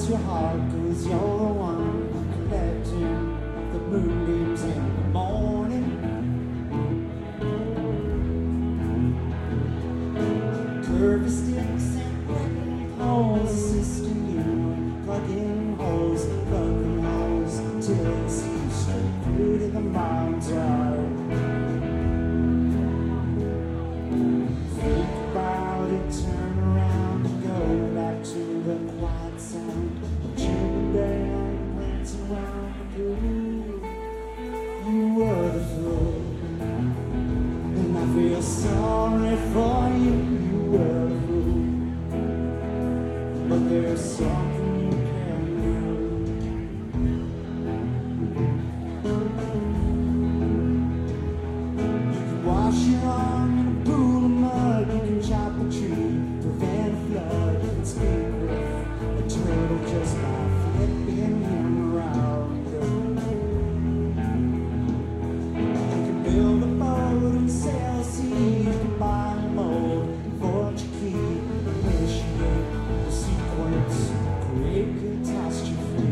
cross your heart, 'cause you're the one collecting the moonbeams in the morning. Curvy sticks and plugging holes, assisting you, plugging holes, till it sees straight through to the mind's eye. Think about it, turn around and go back to the quiet sound of children band prancing around you. You were the fool, and I feel sorry for you. You were the fool, but there's something you can do. You can wash your arm in a pool of mud. You can chop a tree, prevent a flood. You can speak with a turtle just by flipping him around. You can build a boat and sail a sea. You can buy a mold and forge a key. Initiate the sequence, create catastrophe.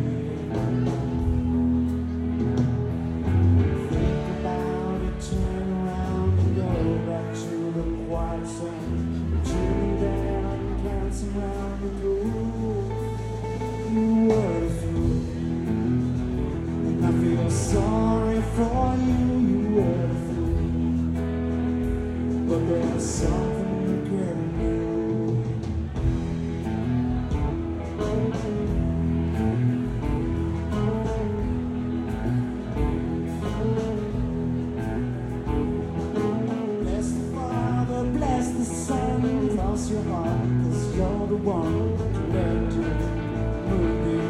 Think about it, turn around and go back to the quiet zone. Tuning down and dancing round the groove. You were the fool, and I feel sorry for you. You were the fool, but there's something you can do. Bless the Father, bless the Son, cross your heart, 'cause you're the one to let you move